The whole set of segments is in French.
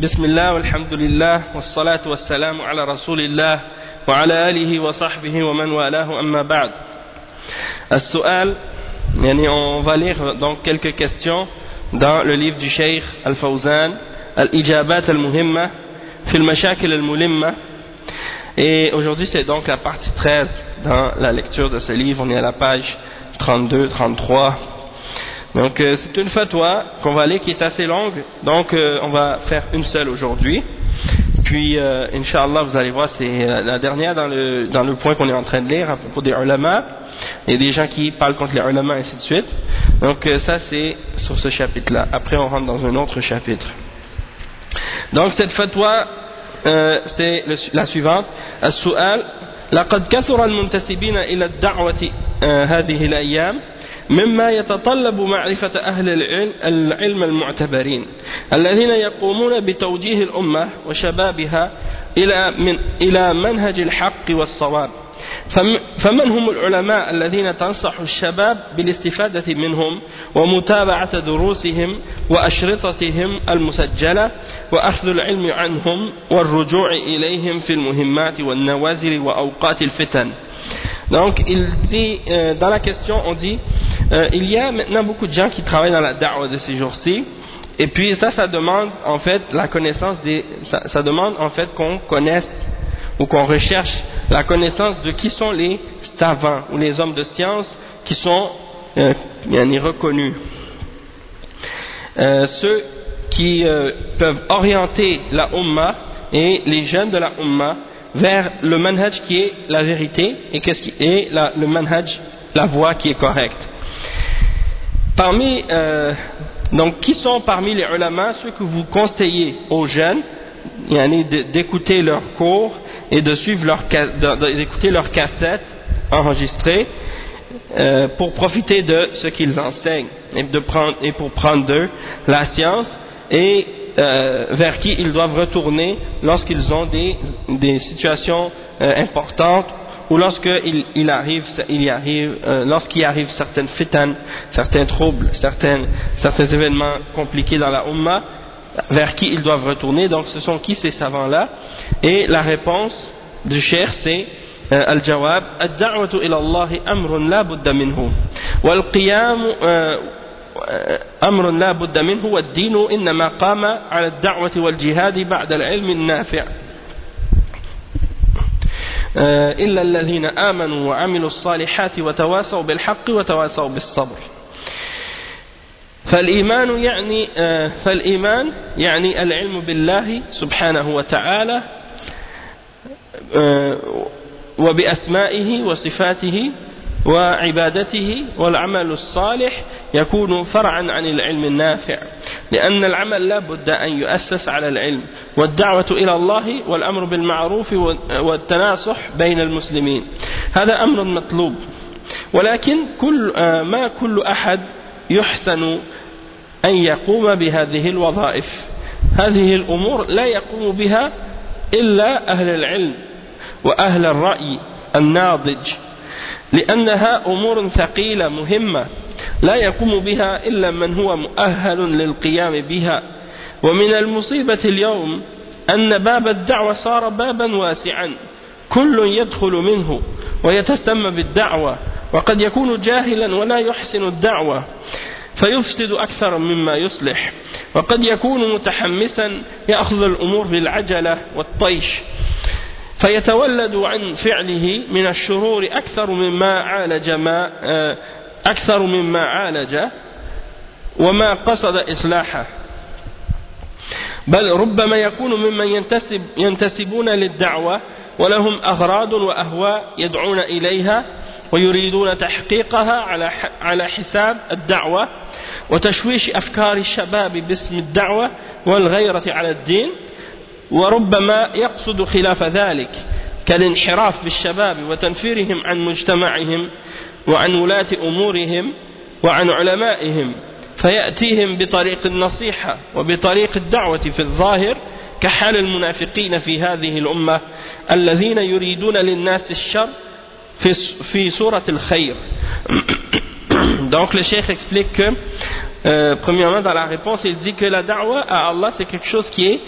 بسم الله والحمد لله والصلاة والسلام على رسول الله وعلى آله وصحبه ومن والاه أما بعد. السؤال يعني on va lire donc quelques questions dans le livre du Cheikh Al-Fawzan Al-Ijabat Al-Muhimma fi al-Mashakil Al-Mulimma, et aujourd'hui c'est donc la partie 13 dans la lecture de ce livre. On est à la page 32, 33. Donc c'est une fatwa qu'on va lire qui est assez longue, donc on va faire une seule aujourd'hui, puis Inch'Allah vous allez voir c'est la dernière dans le point qu'on est en train de lire à propos des ulama et des gens qui parlent contre les ulama et ainsi de suite. Donc ça c'est sur ce chapitre là. Après on rentre dans un autre chapitre. Donc cette fatwa c'est la suivante. As-su'al: لقد كثر المنتسبين إلى الدعوة هذه الأيام مما يتطلب معرفة أهل العلم المعتبرين الذين يقومون بتوجيه الأمة وشبابها إلى منهج الحق والصواب. فمن هم العلماء الذين تنصح الشباب بالاستفادة منهم ومتابعة دروسهم وأشرطتهم المسجلة وأخذ العلم عنهم والرجوع إليهم في المهمات والنوازل وأوقات الفتن. Donc il dit, dans la question on dit il y a maintenant beaucoup de gens qui travaillent dans la da'wah de ces jours-ci, et puis ça demande en fait la connaissance ça demande en fait qu'on connaisse ou qu'on recherche la connaissance de qui sont les savants ou les hommes de science qui sont reconnus, ceux qui peuvent orienter la Ummah et les jeunes de la Ummah vers le manhaj qui est la vérité et qu'est-ce qui est le manhaj, la voie qui est correcte. Donc qui sont parmi les ulama ceux que vous conseillez aux jeunes d'écouter leurs cours et de suivre d'écouter leurs cassettes enregistrées pour profiter de ce qu'ils enseignent et pour prendre d'eux la science, et vers qui ils doivent retourner lorsqu'ils ont des situations importantes ou lorsqu'il arrive certaines fitan, certains troubles, certains événements compliqués dans la Ummah, vers qui ils doivent retourner. Donc ce sont qui ces savants-là? Et la réponse du cheikh c'est al-jawab: ad-da'watu ila Allah amrun la budda minhu wal qiyam amrun la budda minhu wad din inma qama ala ad-da'wati wal jihad ba'da al-ilm an-nafi' illa alladhina amanu wa 'amilu as-salihati wa tawasaw bil haqqi wa tawasaw bis sabr. فالإيمان يعني العلم بالله سبحانه وتعالى وبأسمائه وصفاته وعبادته، والعمل الصالح يكون فرعا عن العلم النافع، لأن العمل لا بد أن يؤسس على العلم، والدعوة إلى الله والأمر بالمعروف والتناصح بين المسلمين هذا أمر مطلوب، ولكن ما كل أحد يحسن أن يقوم بهذه الوظائف. هذه الأمور لا يقوم بها إلا أهل العلم وأهل الرأي الناضج، لأنها أمور ثقيلة مهمة لا يقوم بها إلا من هو مؤهل للقيام بها. ومن المصيبة اليوم أن باب الدعوة صار بابا واسعا كل يدخل منه ويتسمى بالدعوة، وقد يكون جاهلا ولا يحسن الدعوة فيفسد أكثر مما يصلح، وقد يكون متحمسا يأخذ الأمور بالعجلة والطيش فيتولد عن فعله من الشرور أكثر مما عالج وما قصد إصلاحه، بل ربما يكون ممن ينتسبون للدعوة ولهم أغراض وأهواء يدعون إليها ويريدون تحقيقها على حساب الدعوة وتشويش أفكار الشباب باسم الدعوة والغيرة على الدين، وربما يقصد خلاف ذلك كالانحراف بالشباب وتنفيرهم عن مجتمعهم وعن ولاة أمورهم وعن علمائهم، فيأتيهم بطريق النصيحة وبطريق الدعوة في الظاهر كحال المنافقين في هذه الأمة الذين يريدون للناس الشر في سورة الخير. Donc le cheikh explique que premièrement dans la réponse il dit que la da'wa à Allah c'est quelque chose qui est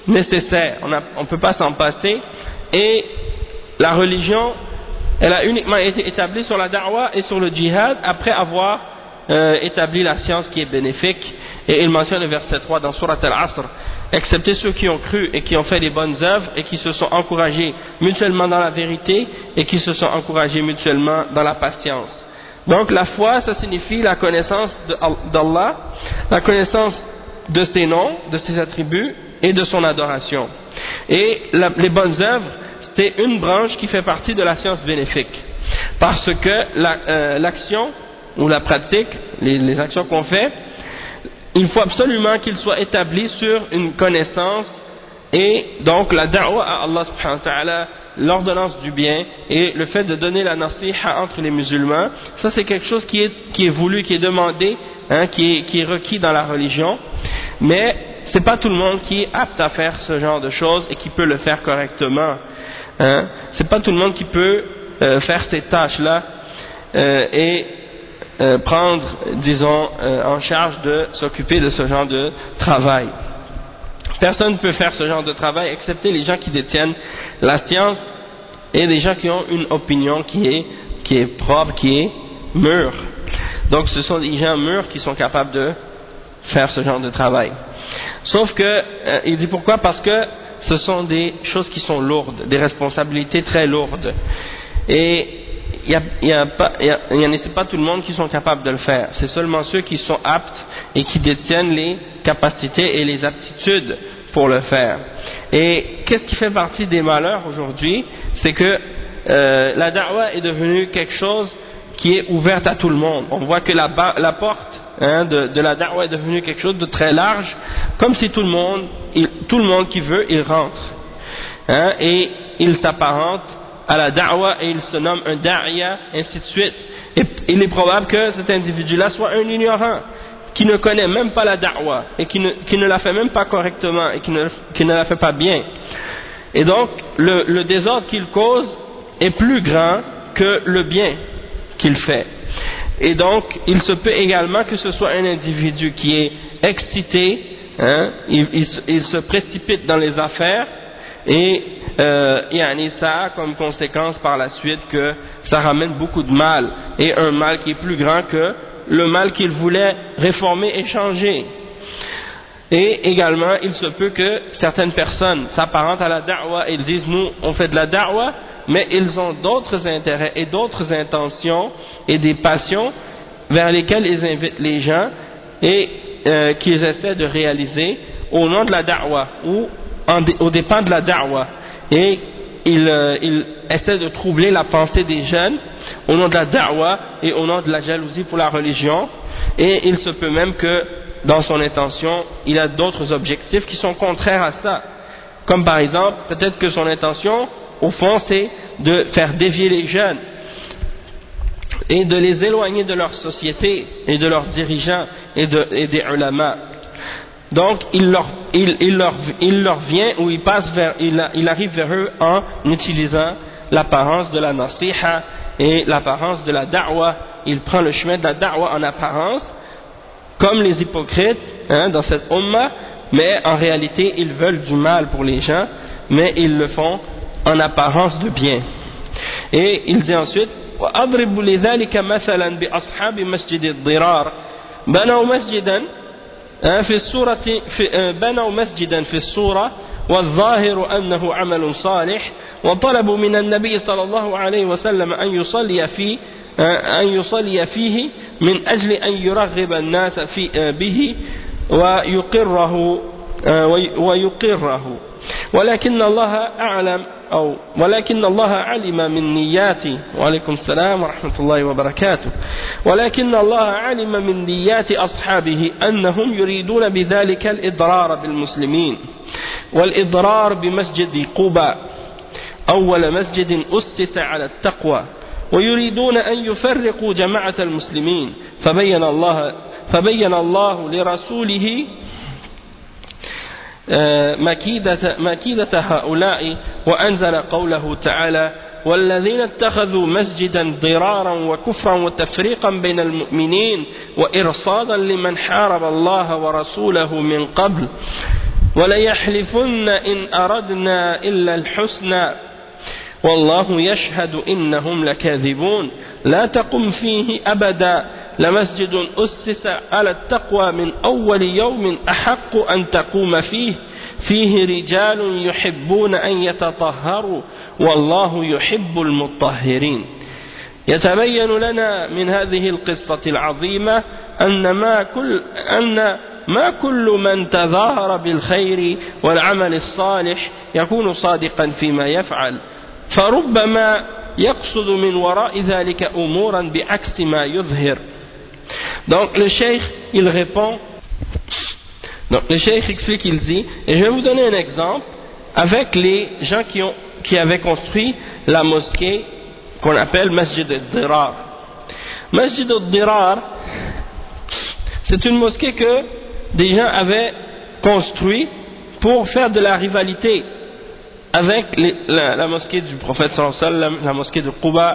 nécessaire, on ne peut pas s'en passer, et la religion, elle a uniquement été établie sur la da'wa et sur le djihad après avoir établi la science qui est bénéfique. Et il mentionne le verset 3 dans Surat Al-Asr: excepté ceux qui ont cru et qui ont fait des bonnes œuvres et qui se sont encouragés mutuellement dans la vérité et qui se sont encouragés mutuellement dans la patience. Donc la foi, ça signifie la connaissance d'Allah, la connaissance de ses noms, de ses attributs et de son adoration. Et les bonnes œuvres, c'est une branche qui fait partie de la science bénéfique, parce que l'action ou la pratique, les actions qu'on fait, il faut absolument qu'il soit établi sur une connaissance, et donc la da'wa à Allah subhanahu wa ta'ala, l'ordonnance du bien et le fait de donner la nasiha entre les musulmans, ça c'est quelque chose qui est voulu, qui est demandé, qui est requis dans la religion, mais c'est pas tout le monde qui est apte à faire ce genre de choses et qui peut le faire correctement. C'est pas tout le monde qui peut faire ces tâches-là et prendre, disons, en charge de s'occuper de ce genre de travail. Personne ne peut faire ce genre de travail excepté les gens qui détiennent la science et les gens qui ont une opinion qui est propre, qui est mûre. Donc ce sont des gens mûrs qui sont capables de faire ce genre de travail. Sauf que, il dit pourquoi? Parce que ce sont des choses qui sont lourdes, des responsabilités très lourdes. Et c'est pas tout le monde qui sont capables de le faire. C'est seulement ceux qui sont aptes et qui détiennent les capacités et les aptitudes pour le faire. Et qu'est-ce qui fait partie des malheurs aujourd'hui? C'est que la da'wa est devenue quelque chose qui est ouverte à tout le monde. On voit que la porte de la da'wa est devenue quelque chose de très large, comme si tout le monde qui veut, il rentre. Et il s'apparente à la da'wa et il se nomme un da'iya, ainsi de suite. Et il est probable que cet individu-là soit un ignorant, qui ne connaît même pas la da'wa et qui ne la fait même pas correctement et qui ne la fait pas bien. Et donc le désordre qu'il cause est plus grand que le bien qu'il fait. Et donc il se peut également que ce soit un individu qui est excité, il se précipite dans les affaires, et ça a comme conséquence par la suite que ça ramène beaucoup de mal, et un mal qui est plus grand que le mal qu'il voulait réformer et changer. Et également il se peut que certaines personnes s'apparentent à la da'wa et ils disent: nous on fait de la da'wa, mais ils ont d'autres intérêts et d'autres intentions et des passions vers lesquelles ils invitent les gens et qu'ils essaient de réaliser au nom de la da'wa ou aux dépens de la da'wa, et il essaie de troubler la pensée des jeunes au nom de la da'wa et au nom de la jalousie pour la religion, et il se peut même que dans son intention il a d'autres objectifs qui sont contraires à ça, comme par exemple peut-être que son intention au fond c'est de faire dévier les jeunes et de les éloigner de leur société et de leurs dirigeants et des ulama. Donc il leur vient, ou il arrive vers eux en utilisant l'apparence de la nasiha et l'apparence de la da'wa. Il prend le chemin de la da'wa en apparence, comme les hypocrites dans cette umma, mais en réalité ils veulent du mal pour les gens, mais ils le font en apparence de bien. Et il dit ensuite: وأضرب لذلك مثلا بأصحاب مسجد الضرار بنوا مسجدا بنوا مسجدا في الصورة والظاهر أنه عمل صالح، وطلبوا من النبي صلى الله عليه وسلم أن يصلي فيه من أجل أن يرغب الناس به ويقره، ولكن الله علم من نيات وعليكم السلام ورحمة الله وبركاته ولكن الله علم من نيات أصحابه أنهم يريدون بذلك الإضرار بالمسلمين والإضرار بمسجد قباء أول مسجد أسس على التقوى، ويريدون أن يفرقوا جماعة المسلمين، فبين الله لرسوله مكيدة هؤلاء وأنزل قوله تعالى: والذين اتخذوا مسجدا ضرارا وكفرا وتفريقا بين المؤمنين وإرصادا لمن حارب الله ورسوله من قبل وليحلفن إن أردنا إلا الحسنى والله يشهد إنهم لكاذبون لا تقم فيه أبدا لمسجد أسس على التقوى من أول يوم أحق أن تقوم فيه رجال يحبون أن يتطهروا والله يحب المطهرين. يتبين لنا من هذه القصة العظيمة أن ما كل من تظاهر بالخير والعمل الصالح يكون صادقا فيما يفعل، فربما يقصد من وراء ذلك أمورا بعكس ما يظهر. Donc le cheikh il répond, donc le cheikh explique, il dit, et je vais vous donner un exemple avec les gens qui avaient construit la mosquée qu'on appelle Masjid al-Dirar. Masjid al-Dirar, c'est une mosquée que des gens avaient construit pour faire de la rivalité avec la mosquée du prophète sallallahu alayhi wa sallam, la mosquée de Quba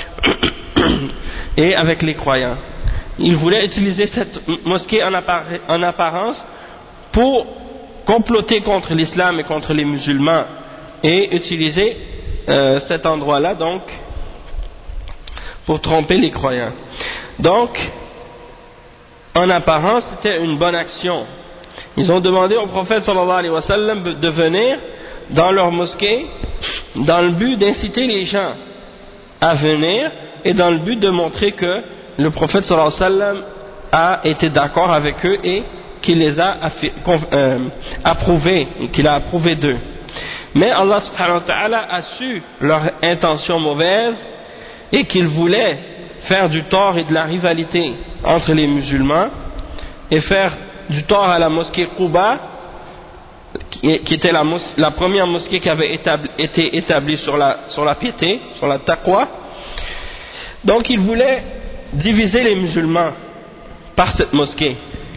et avec les croyants. Ils voulaient utiliser cette mosquée en apparence pour comploter contre l'islam et contre les musulmans et utiliser cet endroit-là donc pour tromper les croyants. Donc en apparence c'était une bonne action. Ils ont demandé au prophète sallallahu alayhi wa sallam de venir dans leur mosquée dans le but d'inciter les gens à venir et dans le but de montrer que le prophète sallallahu alayhi wa sallam a été d'accord avec eux et qu'il les a approuvés et qu'il a approuvé d'eux. Mais Allah subhanahu wa ta'ala a su leur intention mauvaise et qu'ils voulaient faire du tort et de la rivalité entre les musulmans et faire du tort à la mosquée Quba qui était la première mosquée qui avait été établie sur la piété, sur la taqwa. Donc ils voulaient diviser les musulmans par cette mosquée.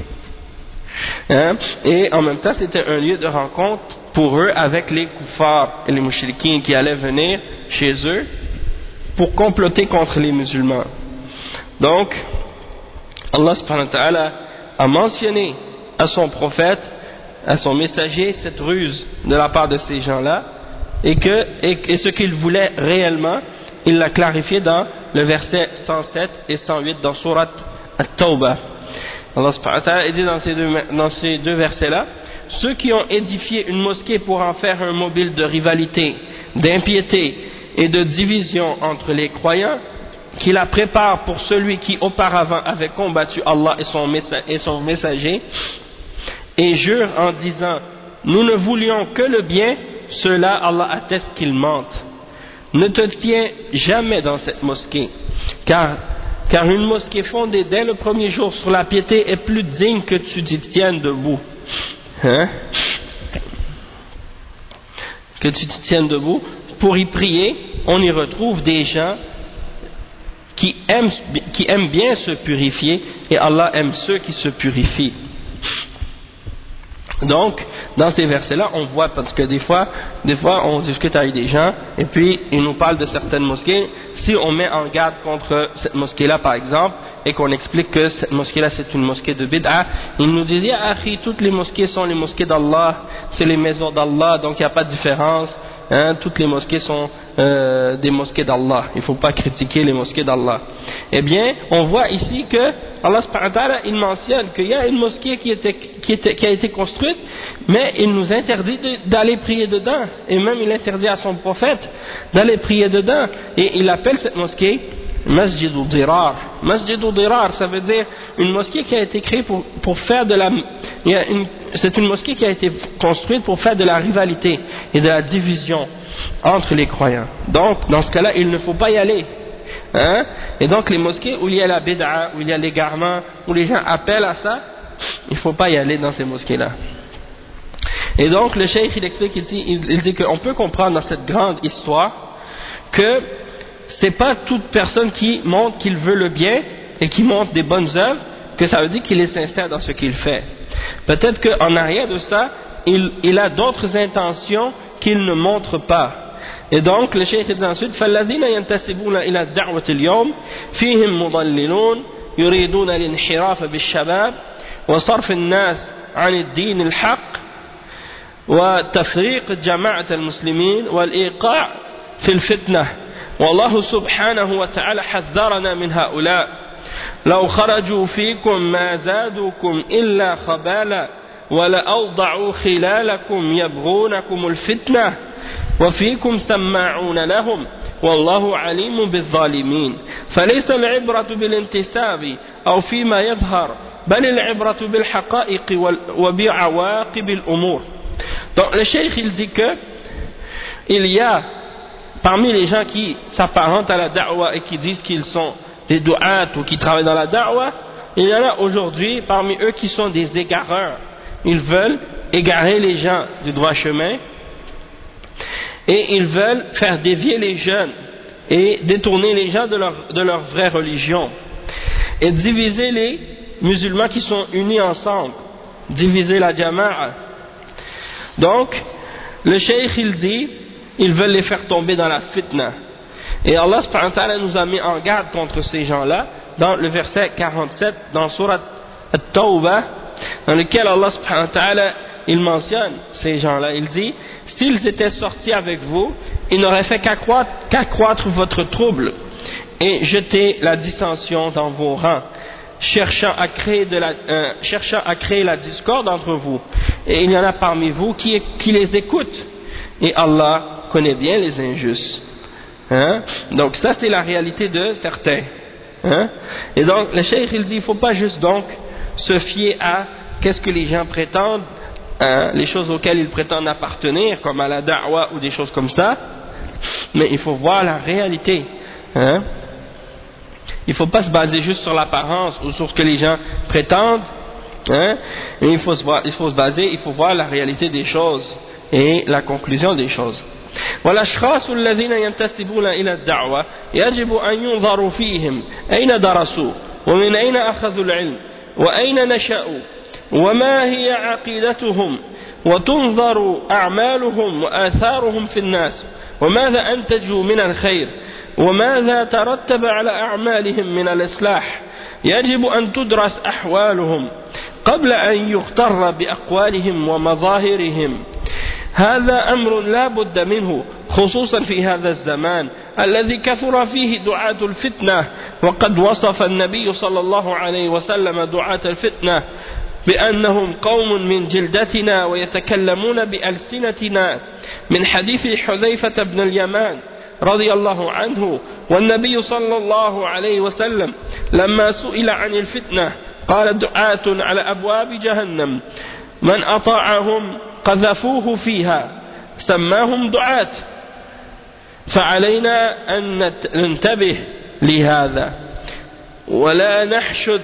Et en même temps c'était un lieu de rencontre pour eux avec les kuffars et les mouchriquins qui allaient venir chez eux pour comploter contre les musulmans. Donc Allah subhanahu wa ta'ala a mentionné à son prophète, à son messager, cette ruse de la part de ces gens-là et ce qu'ils voulaient réellement, il l'a clarifié dans le verset 107 et 108 dans Surat At-Tawbah. Allah subhanahu wa ta'ala dit dans ces deux versets-là: ceux qui ont édifié une mosquée pour en faire un mobile de rivalité, d'impiété et de division entre les croyants, qui la préparent pour celui qui auparavant avait combattu Allah et son messager, et jurent en disant nous ne voulions que le bien, ceux-là Allah atteste qu'ils mentent. Ne te tiens jamais dans cette mosquée, car une mosquée fondée dès le premier jour sur la piété est plus digne que tu t'y tiennes debout. Que tu t'y tiennes debout. Pour y prier, on y retrouve des gens qui aiment bien se purifier, et Allah aime ceux qui se purifient. Donc, dans ces versets-là, on voit, parce que des fois, on discute avec des gens, et puis ils nous parlent de certaines mosquées. Si on met en garde contre cette mosquée-là, par exemple, et qu'on explique que cette mosquée-là, c'est une mosquée de bid'a, ils nous disent, ah, toutes les mosquées sont les mosquées d'Allah, c'est les maisons d'Allah, donc il n'y a pas de différence. Toutes les mosquées sont des mosquées d'Allah. Il ne faut pas critiquer les mosquées d'Allah. Eh bien, on voit ici que Allah subhanahu wa ta'ala, il mentionne qu'il y a une mosquée qui a été construite, mais il nous interdit d'aller prier dedans. Et même il interdit à son prophète d'aller prier dedans. Et il appelle cette mosquée Masjid al-Dirar. Masjid al-Dirar, ça veut dire une mosquée qui a été créée pour faire de la... C'est une mosquée qui a été construite pour faire de la rivalité et de la division entre les croyants. Donc, dans ce cas-là, il ne faut pas y aller. Et donc, les mosquées où il y a la bid'a, où il y a l'égarement, où les gens appellent à ça, il ne faut pas y aller dans ces mosquées-là. Et donc, le cheikh, il explique ici, il dit qu'on peut comprendre dans cette grande histoire que c'est pas toute personne qui montre qu'il veut le bien et qui montre des bonnes œuvres que ça veut dire qu'il est sincère dans ce qu'il fait. Peut-être qu'en arrière de ça, il a d'autres intentions qu'il ne montre pas. Et donc le cheikh dit ensuite فالذين ينتسبون إلى الدعوة اليوم فيهم مضللون يريدون الانحراف بالشباب وصرف الناس عن الدين الحق وتفريق جماعة المسلمين والإيقاع في الفتنة والله سبحانه وتعالى حذرنا من هؤلاء لو خرجوا فيكم ما زادوكم إلا خبالا ولأوضعوا خلالكم يبغونكم الفتنة وفيكم سماعون لهم والله عليم بالظالمين فليس العبرة بالانتساب أو فيما يظهر بل العبرة بالحقائق وبعواقب الأمور. Donc le cheikh il dit que il y a parmi les gens qui s'apparentent à la da'wah et qui disent qu'ils sont des du'at ou qui travaillent dans la da'wah, il y en a aujourd'hui parmi eux qui sont des égareurs. Ils veulent égarer les gens du droit chemin et ils veulent faire dévier les jeunes et détourner les gens de leur vraie religion et diviser les musulmans qui sont unis ensemble, diviser la jama'a. Donc le cheikh il dit ils veulent les faire tomber dans la fitna et Allah subhanahu wa ta'ala nous a mis en garde contre ces gens-là dans le verset 47 dans Surat At-Tawbah, dans lequel Allah subhanahu wa ta'ala il mentionne ces gens-là. Il dit s'ils étaient sortis avec vous, ils n'auraient fait qu'accroître votre trouble et jeter la dissension dans vos rangs, cherchant à créer la discorde entre vous. Et il y en a parmi vous qui les écoutent. Et Allah connaît bien les injustes. Hein? Donc ça c'est la réalité de certains. Hein? Et donc le cheikh il dit il ne faut pas juste donc se fier à qu'est-ce que les gens prétendent, les choses auxquelles ils prétendent appartenir, comme à la da'wah ou des choses comme ça, mais il faut voir la réalité. Hein? Il ne faut pas se baser juste sur l'apparence ou sur ce que les gens prétendent, hein? Mais il faut voir la réalité des choses et la conclusion des choses. والأشخاص الذين ينتسبون إلى الدعوة يجب أن ينظروا فيهم أين درسوا ومن أين أخذوا العلم وأين نشأوا وما هي عقيدتهم وتنظر أعمالهم وآثارهم في الناس وماذا أنتجوا من الخير وماذا ترتب على أعمالهم من الإصلاح. يجب أن تدرس أحوالهم قبل أن يغتر بأقوالهم ومظاهرهم. هذا أمر لا بد منه خصوصا في هذا الزمان الذي كثر فيه دعاة الفتنة وقد وصف النبي صلى الله عليه وسلم دعاة الفتنة بأنهم قوم من جلدتنا ويتكلمون بألسنتنا من حديث حذيفة بن اليمان رضي الله عنه. والنبي صلى الله عليه وسلم لما سئل عن الفتنة قال دعاة على أبواب جهنم من أطاعهم قذفوه فيها سماهم دعاة. فعلينا أن ننتبه لهذا ولا نحشد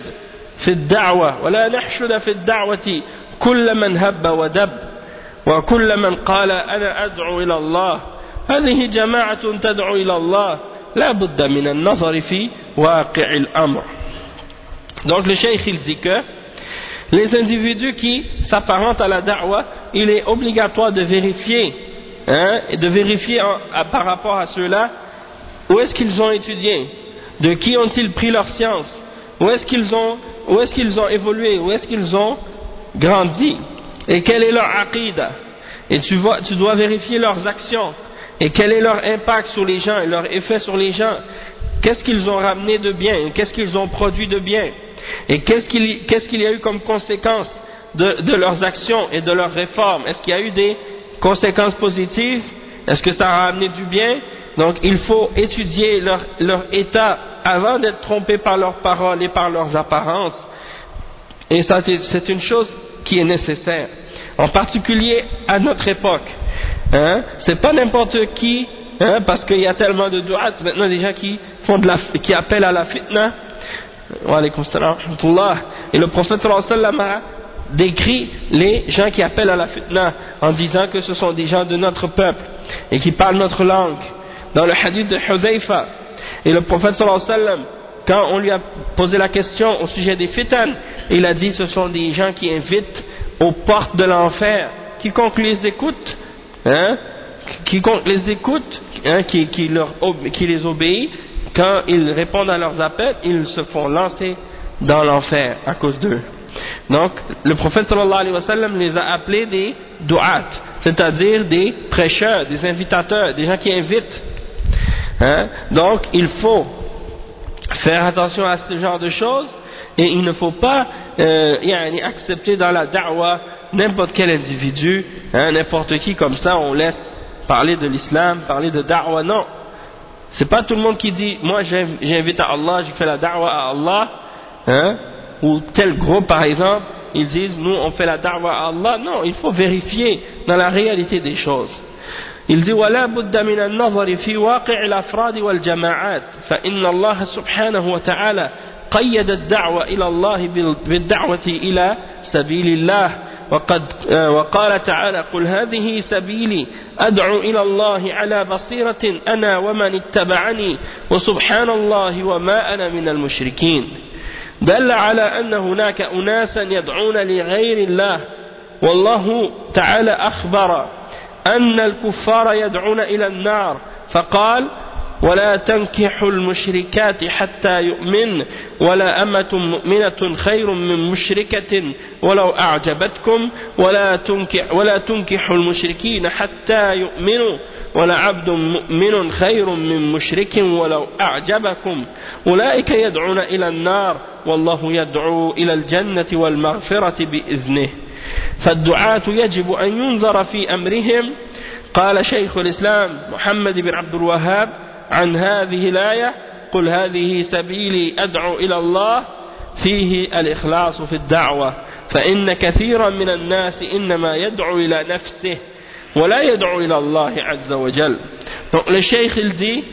في الدعوة كل من هب ودب وكل من قال أنا أدعو إلى الله. هذه جماعة تدعو إلى الله لا بد من النظر في واقع الأمر. Donc le cheikh il dit que les individus qui s'apparentent à la da'wah, il est obligatoire de vérifier, et de vérifier par rapport à ceux-là, où est-ce qu'ils ont étudié, de qui ont-ils pris leur science, où est-ce qu'ils ont évolué, où est-ce qu'ils ont grandi, et quel est leur aqida. Et tu dois vérifier leurs actions, et quel est leur impact sur les gens, et leur effet sur les gens, qu'est-ce qu'ils ont ramené de bien, et qu'est-ce qu'ils ont produit de bien. Et qu'est-ce qu'il y a eu comme conséquence de leurs actions et de leurs réformes? Est-ce qu'il y a eu des conséquences positives? Est-ce que ça a amené du bien? Donc il faut étudier leur état avant d'être trompé par leurs paroles et par leurs apparences. Et ça c'est une chose qui est nécessaire, en particulier à notre époque. C'est pas n'importe qui, parce qu'il y a tellement de du'at maintenant, des gens qui appellent à la fitna. Wa alaykum salam wa rahmatullah. Et le prophète sallallahu alayhi wa sallam a décrit les gens qui appellent à la fitna en disant que ce sont des gens de notre peuple et qui parlent notre langue. Dans le hadith de Hudhayfa, et le prophète sallallahu alayhi wa sallam, quand on lui a posé la question au sujet des fitan, il a dit ce sont des gens qui invitent aux portes de l'enfer. Quiconque les écoute, qui les obéit, quand ils répondent à leurs appels, ils se font lancer dans l'enfer à cause d'eux. Donc le prophète sallallahu alayhi wa sallam les a appelés des du'at, c'est-à-dire des prêcheurs, des invitateurs, des gens qui invitent. Donc il faut faire attention à ce genre de choses, et il ne faut pas accepter dans la da'wa n'importe quel individu, n'importe qui comme ça on laisse parler de l'islam, parler de da'wa. Non, c'est pas tout le monde qui dit moi j'invite à Allah, je fais la da'wa à Allah, ou tel groupe par exemple, ils disent nous on fait la da'wa à Allah. Non, il faut vérifier dans la réalité des choses. Il dit ولا بد من النظر في واقع الأفراد والجماعات فإن الله سبحانه وتعالى قيد الدعوة إلى الله بالدعوة إلى سبيل الله وقال تعالى قل هذه سبيلي أدعو إلى الله على بصيرة أنا ومن اتبعني وسبحان الله وما أنا من المشركين دل على أن هناك أناسا يدعون لغير الله والله تعالى أخبر أن الكفار يدعون إلى النار فقال ولا تنكحوا المشركات حتى يؤمن ولا أمة مؤمنة خير من مشركة ولو أعجبتكم ولا تنكحوا المشركين حتى يؤمنوا ولا عبد مؤمن خير من مشرك ولو أعجبكم أولئك يدعون إلى النار والله يدعو إلى الجنة والمغفرة بإذنه فالدعاة يجب أن ينظر في أمرهم. قال شيخ الإسلام محمد بن عبد الوهاب عن هذه الآية قل هذه سبيلي أدعو إلى الله فيه الإخلاص في الدعوة فإن كثيرا من الناس إنما يدعو إلى نفسه ولا يدعو إلى الله عز وجل. Donc le cheikh il dit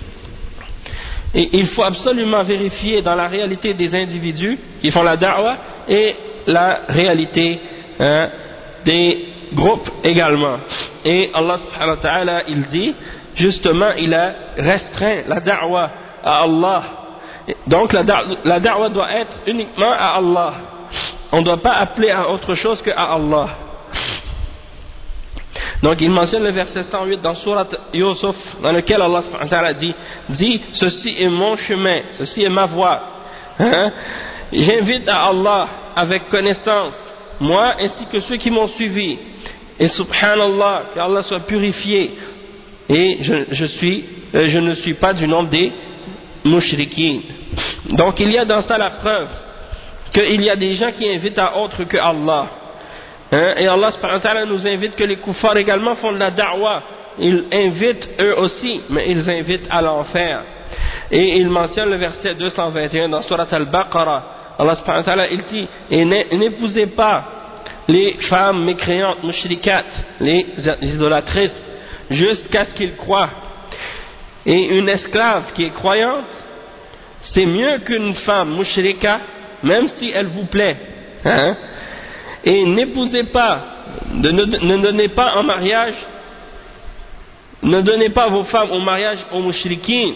il faut absolument vérifier dans la réalité des individus qui font la da'wa et la réalité des groupes également. Et Allah subhanahu wa ta'ala il dit justement il a restreint la da'wa à Allah. Donc la da'wa doit être uniquement à Allah. On ne doit pas appeler à autre chose que à Allah. Donc il mentionne le verset 108 dans Surat Yusuf dans lequel Allah subhanahu wa ta'ala dit ceci est mon chemin, ceci est ma voie. J'invite à Allah avec connaissance, moi ainsi que ceux qui m'ont suivi. Et subhanallah, qu'Allah soit purifié. Et je ne suis pas du nombre des mushrikines. Donc il y a dans ça la preuve qu'il y a des gens qui invitent à autre que Allah. Et Allah subhanahu wa ta'ala nous invite que les kuffars également font de la da'wa. Ils invitent eux aussi, mais ils invitent à l'enfer. Et il mentionne le verset 221 dans Surat Al-Baqarah. Allah subhanahu wa ta'ala il dit et n'épousez pas les femmes mécréantes, mushrikat, les idolâtrices, jusqu'à ce qu'ils croient. Et une esclave qui est croyante, c'est mieux qu'une femme mushrika, même si elle vous plaît. Et n'épousez pas, ne donnez pas en mariage, ne donnez pas vos femmes au mariage aux mushrikines,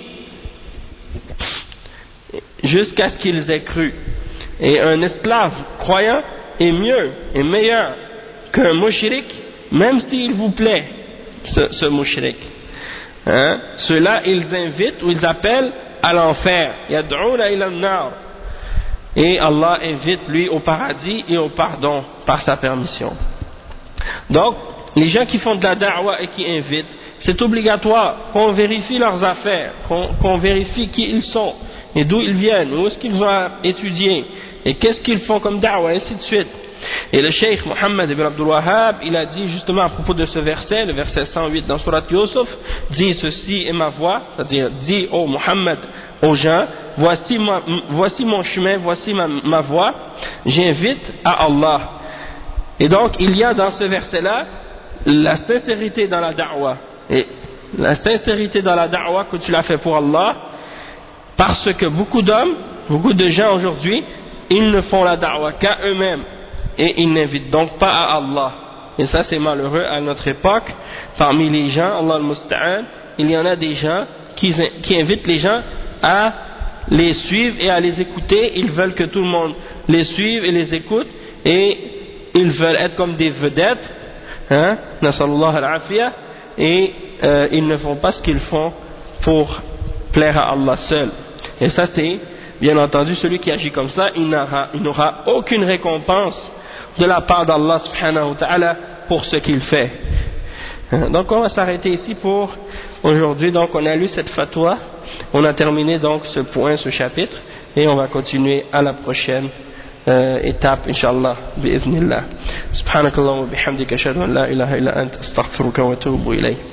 jusqu'à ce qu'ils aient cru. Et un esclave croyant est mieux et meilleur qu'un mushrik, même s'il vous plaît, ce mushrik. Ceux-là, ils invitent ou ils appellent à l'enfer. Yad'ouna ila an-nar. Et Allah invite lui au paradis et au pardon par sa permission. Donc, les gens qui font de la da'wa et qui invitent, c'est obligatoire qu'on vérifie leurs affaires, qu'on vérifie qui ils sont et d'où ils viennent, où est-ce qu'ils ont étudié et qu'est-ce qu'ils font comme da'wa, et ainsi de suite. Et le cheikh Mohammed ibn Abdul Wahhab, il a dit justement à propos de ce verset, le verset 108 dans Surat Yusuf, dit ceci est ma voix, c'est-à-dire dit ô Mohammed aux gens, voici mon chemin, voici ma voix, j'invite à Allah. Et donc il y a dans ce verset-là la sincérité dans la da'wa. Et la sincérité dans la da'wa que tu l'as fait pour Allah, parce que beaucoup d'hommes, beaucoup de gens aujourd'hui, ils ne font la da'wa qu'à eux-mêmes. Et ils n'invitent donc pas à Allah. Et ça c'est malheureux à notre époque. Parmi les gens, Allah al-Musta'an, il y en a des gens qui invitent les gens à les suivre et à les écouter. Ils veulent que tout le monde les suive et les écoute. Et ils veulent être comme des vedettes. Nasallallahu al-afiyah. Et ils ne font pas ce qu'ils font pour plaire à Allah seul. Et ça c'est bien entendu, celui qui agit comme ça, il n'aura aucune récompense de la part d'Allah subhanahu wa ta'ala pour ce qu'il fait. Donc on va s'arrêter ici pour aujourd'hui. Donc on a lu cette fatwa, on a terminé donc ce point, ce chapitre, et on va continuer à la prochaine étape, inshallah, bi'idhnillah. Subhanakallah wa bihamdika ashhadu an la ilaha illa anta astaghfiruka wa atubu ilayk.